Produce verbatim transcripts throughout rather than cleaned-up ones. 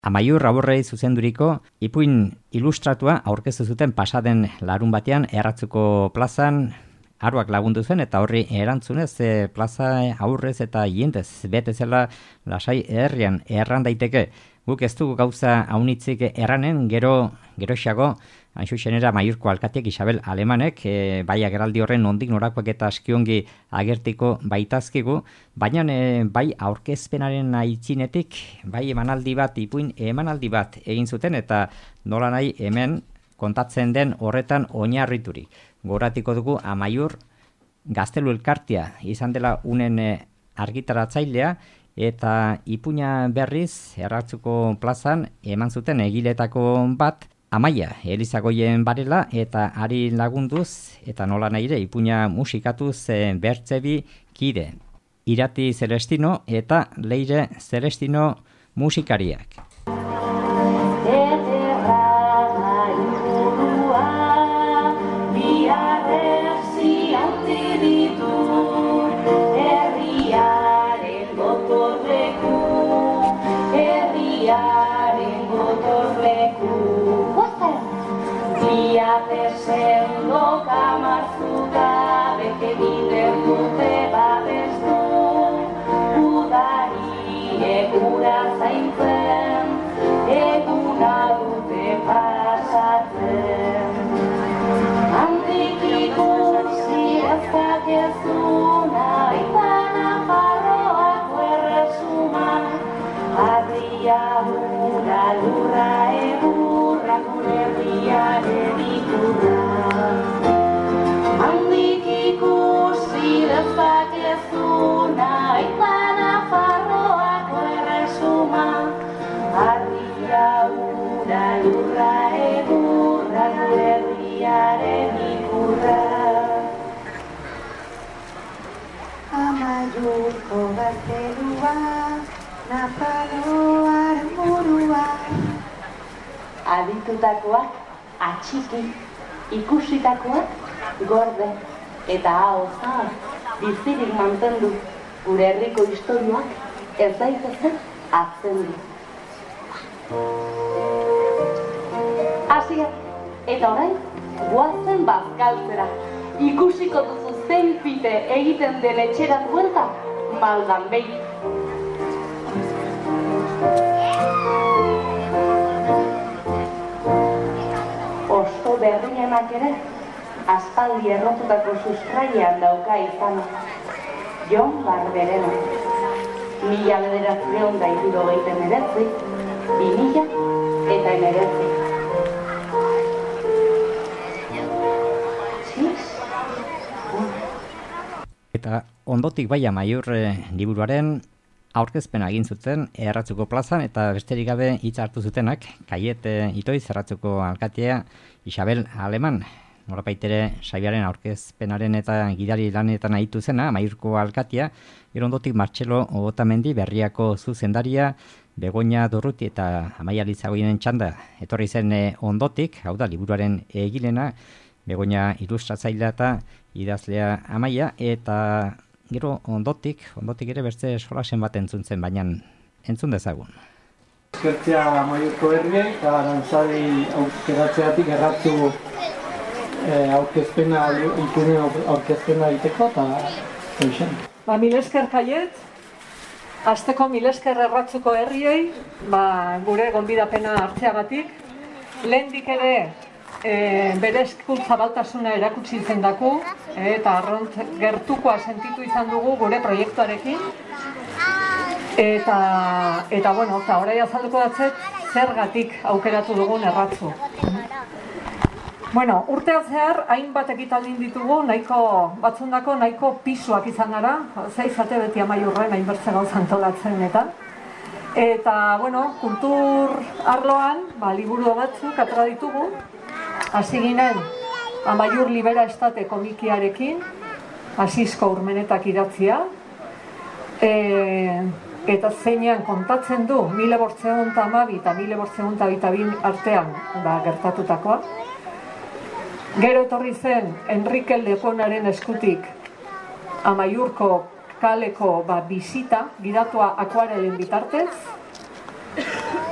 Amaiur Aburrei zuzenduriko ipuin ilustratua aurkeztu zuten pasaden larun batean Erratzuko plazan aruak lagundu zuen eta horri erantzunez e, plaza aurrez eta jendez bete zela lasai herrian erran daiteke. Guk ez dugu gauza haunitzik erranen gero geroxago Hainxuxenera Amaiurko alkateak Isabel Alemanek, e, bai ageraldi horren nondik norakoak eta askiongi agertiko baitazkigu, baina e, bai aurkezpenaren aitzinetik, bai emanaldi bat, ipuin emanaldi bat egin zuten eta nola nahi hemen kontatzen den horretan oinarriturik. Goratiko dugu Amaiur Gaztelu Elkartea izan dela unen e, argitaratzailea eta ipuina berriz Erratzuko plazan eman zuten egiletako bat, Amaia, Elizagoien barela eta ari lagunduz eta nola nahire ipuina musikatuz e, bertzebi kide. Irati Celestino eta Leire Celestino musikariak. Sendo kamarzuta bete biden dute babestu udari egura zaintzen eguna dute pasatzen handik ikusi ezkakezuna eta Nafarroako erresuma harria ura lurra egurra gure herriaren ikurra. Handik ikusi dezakezuna eta Nafarroako erresuma harria ura lurra egurra gure herriaren ikurra. Amaiurko gaztelua Nafarroaren burua. Aditutakoak atxiki, ikusitakoak gorde eta hau zahar bizirik mantendu gure herriko istorioak ez daitezen atzendu. Hasia, eta orain goazen bazkaltzera. Ikusiko duzu zein fite egiten den etxera duelta maldan behi. Osto berrienak ere, aspaldi errotutako sustraian dauka izana. Jon Barberena, mila bederatziehun eta hirurogeita hemeretzi, bi mila eta hemeretzi. Eta ondotik bai Amaiur e, liburuaren aurkezpena egin zuten Erratzuko plazan eta besterik gabe hitz hartu zutenak Kaiet e, Itoiz Erratzuko alkatea Isabel Aleman. Norapaitere saioaren aurkezpenaren eta gidari lanetan aritu zena Amaiurko alkatea, gero ondotik Martxelo Otamendi Berriako zuzendaria, Begoña Dorruti eta Amaia Elizagoien txanda etorri zen e, ondotik, hau da liburuaren egilena, Begoña ilustratzailea eta idazlea Amaia, eta gero ondotik, ondotik ere beste solasen bat entzun zen, baina entzun dezagun. Eskertzea Amaiurko herriei eta Arantzadi aukeratzeatik Erratzu eh, aurkezpena, ipunen aurkezpena egiteko eta hoxen. Ba, mil esker Kaiet, hasteko mil esker Erratzuko herriei, ba, gure gonbidapena hartzeagatik, lehendik ere E, bere eskuntzabaltasuna erakutsi izan daku e, eta arront gertukoa sentitu izan dugu gure proiektuarekin eta, eta bueno, eta orai azalduko datzet zergatik aukeratu dugun Erratzu. Bueno, urtean zehar hainbat ekitaldin ditugu, nahiko batzundako nahiko pisuak izan gara, zeizate beti Amaiurren hainbertze gauza antolatzen eta eta, bueno, kultur arloan, ba, liburu batzuk atera ditugu. Hasi ginen Amaiur Libera Estate komikiarekin, Asisko Urmenetak idatzia, e, eta zeinean kontatzen du mila bortzeun eta hamabi eta mila bortzeun eta bi artean da gertatutakoa. Gero etorri zen Enrique Leponaren eskutik Amaiurko kaleko ba, bizita, gidatua akuarelen bitartez,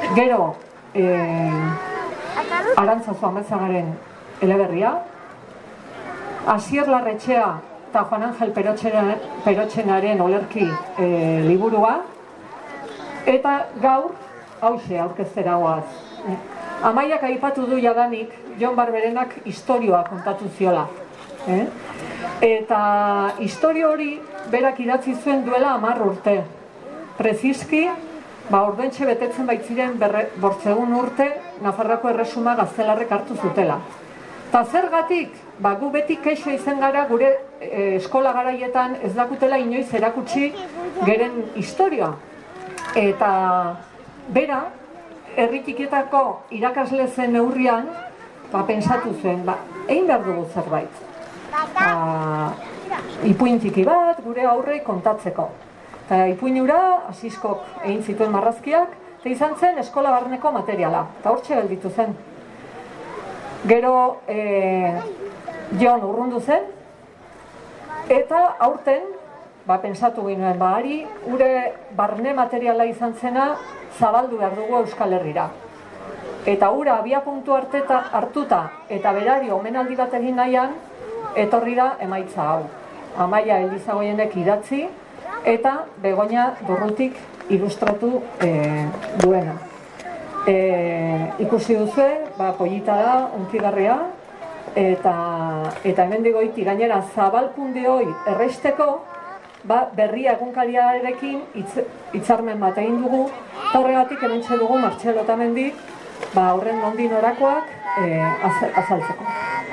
Gero, e, Arantzazu Amezagaren eleberria, Asier Larretxea eta Juan Angel Perotxenaren olerki e, liburua, eta gaur, hauxe aurkeztera goaz. Amaiak aipatu du jadanik, Jon Barberenak istorioa kontatu ziola. Eh? Eta istorio hori berak idatzi zuen duela hamar urte. Prezizki, ba, ordentxe betetzen baitziren bortzegun urte Nafarroako erresuma gaztelarrek hartu zutela. Ta zergatik, ba, gu beti keixo izan gara gure e, eskola garaietan ez dakutela inoiz erakutsi geren istorioa. Eta bera, herritikietako irakasle zen neurrian, ba, pensatu zuen, ba, egin behar dugu zerbait. Ba, ipuin txiki bat gure aurrei kontatzeko. Eta ipuin hura, Asiskok egin zituen marrazkiak, eta izan zen eskola barneko materiala. Eta hortxe gelditu zen. Gero, e, Jon urrundu zen, eta aurten, ba, pensatu ginoen, ba, ari, gure barne materiala izan zena, zabaldu behar dugu Euskal Herrira. Eta ura abia puntu harteta, hartuta eta berari omenaldi bat egin nahian, etorri da emaitza hau. Amaia Elizagoienek idatzi eta Begoña Durrutik ilustratu e, duena. E, ikusi duzu, ba, pollita da, unkigarria, eta, eta hemendik goiti gainera zabalkunde hoi erresteko, ba, berria egunkariarekin hitz, hitzarmen bat egin dugu, eta horregatik hementxe dugu Martxelo Otamendi, ba, horren nondik norakoak e, az, azaltzeko.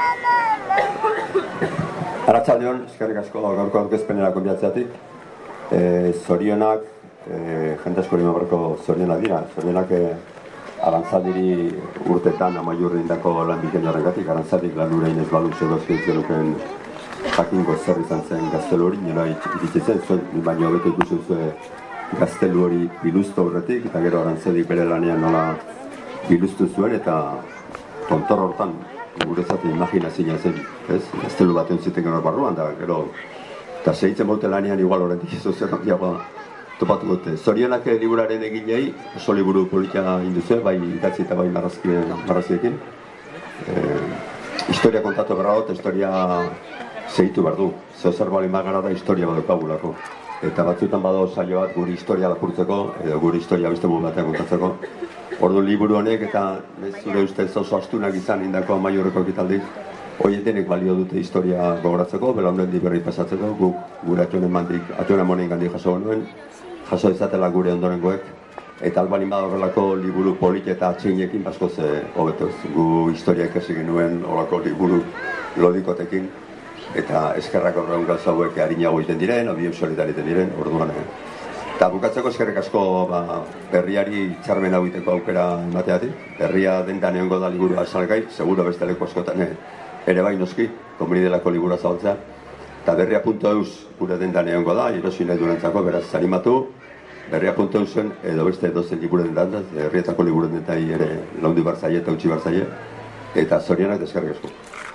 Arratsaldeon, eskerrik asko gaurko aurkezpenera konbiatzeatik. E, zorionak, e, jente askori mabreko zorionak dira. Zorionak e, Arantzadiri urtetan amaiurri indako lan biken jarrengatik. Arantzadik lan urein ez balu segozkeiz genuken jakinko zer izan zen gaztelu hori, nira iritsitzen zuen, baina hobeto ikusi zuen gaztelu hori biluztu aurretik, eta gero Arantzadik bere lanean nola biluztu zuen, eta tontor hortan guretzat imaginazioa zen, ez? Gaztelu bat egon ziten gero barruan, da gero, eta segitzen bote lanean igual horretik ez zer handiagoa topatu dute. Zorionak liburaren egilei, oso liburu politia induzue, bai idatzi eta bai marraziekin. E, historia kontatu berra dut, historia segitu behar du. Zeo zer bali magara da historia badokagulako. Eta batzuetan bado saio bat guri historia lapurtzeko, edo guri historia beste modu batean kontatzeko. Ordu liburu honek eta zure ustez oso astunak izan indako amaiurreko ekitaldik, horietenek balio dute historia gogoratzeko, belaunendi berri pasatzeko, guk gure atuenen mandik, atuenen monein gandik jaso genuen, jaso izatela gure ondorengoek, eta albalin badorrelako liburu polit eta atxinekin baskoz hobetoz. Gu historia ikasi genuen horako liburu lodikotekin, eta eskerrak horreun gauza hauek harinago egiten diren, abien solidariten diren, orduan. Eta bukatzeko eskerrik asko ba, berriari txarmen hau iteko aukera emateatik. Berria dendan egongo da liburua salgai, seguro beste leku askotan ere bai noski, komunidelako liburua zabaltzea. Eta berria puntu eus gure dendan egongo da, erosi nahi durentzako, beraz animatu. Berria puntu eusen edo beste dozen liburu dendan, herrietako liburu dendan ere laundu barzaie eta utzi barzaie. Eta zorionak eskerrik asko.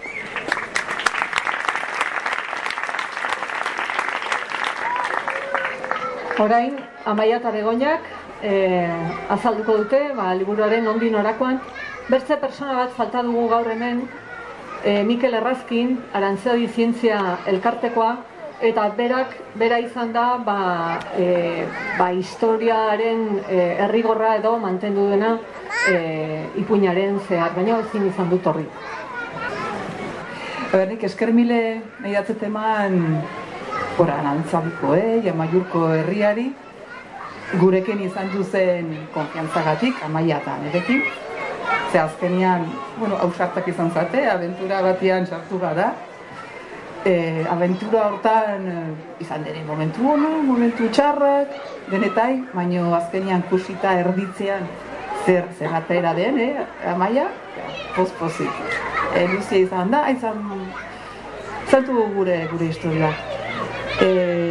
Orain, Amaia eta Begoñak e, azalduko dute, ba, liburuaren nondik norakoan. Bertze persona bat falta dugu gaur hemen, e, Mikel Errazkin, Arantzadi Zientzia elkartekoa, eta berak, bera izan da, ba, e, ba, historiaren e, errigorra edo mantendu dena e, ipuinaren zehar, baina ezin izan dut horri. Nik esker mile nahi datzeteman Hora, Arantzadikoei, Amaiurko herriari, gurekin izan duzen konfiantzagatik, Amaia eta nirekin. Ze azkenian, bueno, hausartak izan zate, abentura batian sartu gara. E, abentura hortan izan dene momentu ono, momentu txarrak, denetai, baino azkenian kusita erditzean zer zerratera den, eh, Amaia, poz-pozik. E, luzia izan da, izan zantu gure, gure historia. E,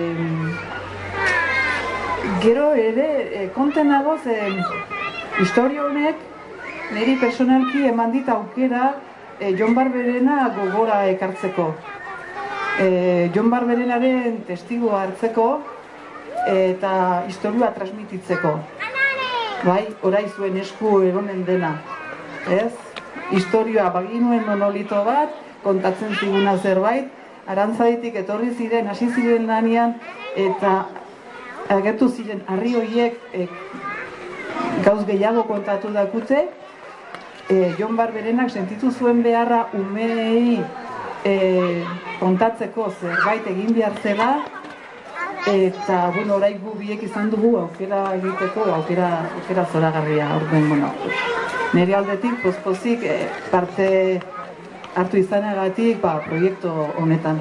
gero ere e, konten nagoz e, historia honek niri personalki eman dit aukera e, Jon Barberena gogora ekartzeko. E, Jon Barberenaren testigoa hartzeko eta historia transmititzeko. bai, orai zuen esku egonen dena, ez? Historioa baginuen monolito bat, kontatzen ziguna zerbait, Arantzaditik etorri ziren, hasi ziren danean, eta agertu ziren harri horiek e, gauz gehiago kontatu dakute, e, Jon Barberenak sentitu zuen beharra umeei e, kontatzeko zerbait egin behar zela, eta, bueno, orai gu biek izan dugu aukera egiteko, aukera, aukera zoragarria orduen, bueno, nire aldetik, pozpozik, e, parte hartu izanagatik, ba, proiektu honetan.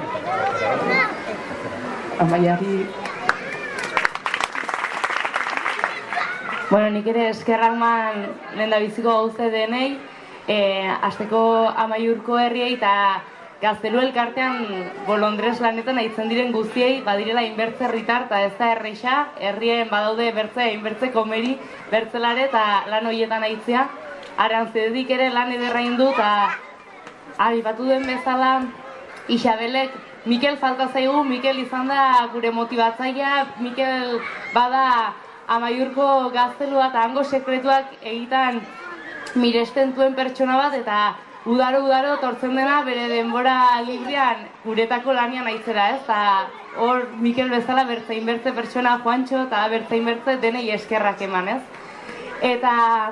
Amaiari. Bueno, nik ere eskerrak man lehen da biziko gauze denei, e, azteko Amaiurko herriei eta Gaztelu elkartean bolondrez lanetan aitzen diren guztiei badirela inbertze herritar eta ez da erreixa, herrien badaude bertze, inbertze komeri, bertzelare eta lan horietan aitzea. Arantzedik ere lan ederra indu eta abipatu duen bezala Isabelek, Mikel falta zaigu, Mikel izan da gure motibatzailea, Mikel bada Amaiurko gaztelua eta hango sekretuak egiten miresten duen pertsona bat eta udaro-udaro tortzen dena bere denbora librean guretako lanian aitzera, ez? Eta hor Mikel bezala bertzein bertze pertsona Juantxo eta bertzein bertze denei eskerrak eman, ez? Eta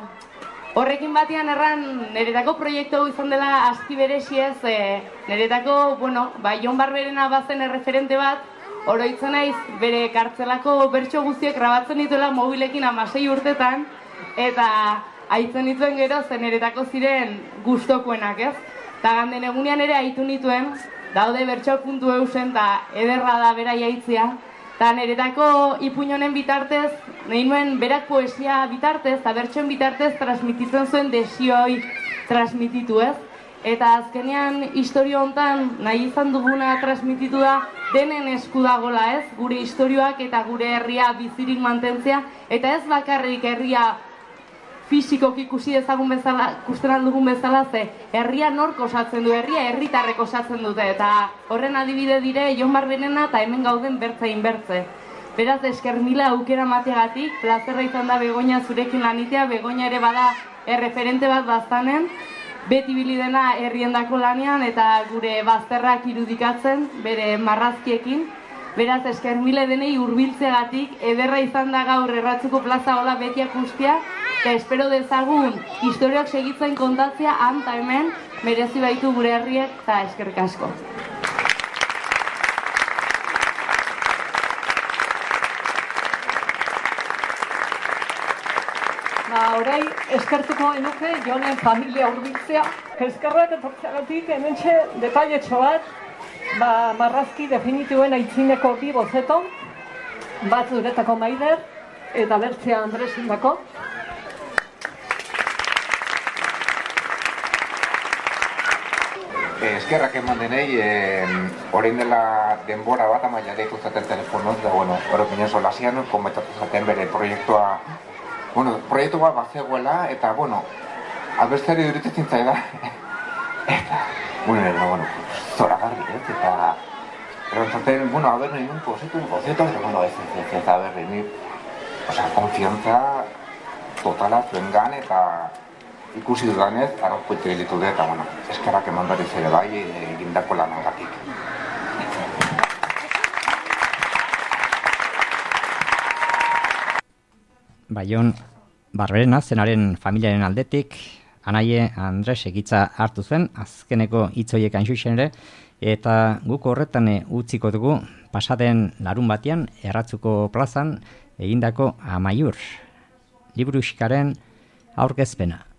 horrekin batean erran niretako proiektu hau izan dela aski beresiez, e, niretako, bueno, ba, Jon Barberena bazen erreferente bat, oroitzen naiz bere kartzelako bertso guztiek grabatzen dituela mobilekin hamasei urtetan, eta aitzen dituen gero zen niretako ziren gustokoenak, ez? Eta ganden egunean ere aitu nituen, daude bertso puntu eusen, eta ederra da bera jaitzia. Eta niretako ipuin honen bitartez, nahi nuen berak poesia bitartez, eta bertsoen bitartez transmititzen zuen desioi transmititu, ez? Eta azkenean historio hontan nahi izan duguna transmititu da denen esku dagola, ez? Gure historioak eta gure herria bizirik mantentzea, eta ez bakarrik herria fisikoki ikusi ezagun bezala, ikusten aldugun bezala, ze herria nork osatzen du, herria herritarrek osatzen dute, eta horren adibide dire Jon Barberena eta hemen gauden bertzein bertze. Beraz, esker mila aukera mateagatik, plazerra izan da Begoña zurekin lanitea, Begoña ere bada erreferente bat baztanen, beti bilidena herriendako lanean eta gure bazterrak irudikatzen, bere marrazkiekin. Beraz, esker mila denei hurbiltzeagatik, ederra izan da gaur Erratzuko plaza hola betiak ustea, eta espero dezagun historiak segitzen kontatzea anta hemen merezi baitu gure herriek eta eskerrik asko. Ba, orai eskertuko genuke Jonen familia hurbiltzea, eskerrak etortzeagatik hementxe detailetxo bat, ba, marrazki definituen aitzineko bi bozeto, bat zuretako Maider eta bertzea Andresindako. Eskerrak eman denei, orain dela denbora bat amaia deitu zaten telefonoz, da, bueno, horrekin oso lasian, komentatu zaten bere proiektua, bueno, proiektu bat bat zegoela, eta, bueno, albestari duritzen zaida, eta, bueno, no, bueno, zoragarri, ez, eta, erantzaten, bueno, a ber, nahi nun posetu, un posetu, eta, bueno, ez, ez, ez, a ber, nahi, osea, konfiantza totala zuengan, eta, ikusi dudanez, arrozko itxegilitu dut, eta, bueno, eskerrak eman berriz ere bai, egindako lanagatik. Ba, Jon Barberena zenaren familiaren aldetik, anaie Andres egitza hartu zen, azkeneko hitzoiek hain ere, eta guk horretan utziko dugu, pasaden larun batean, Erratzuko plazan, egindako Amaiur, liburuxikaren aurkezpena.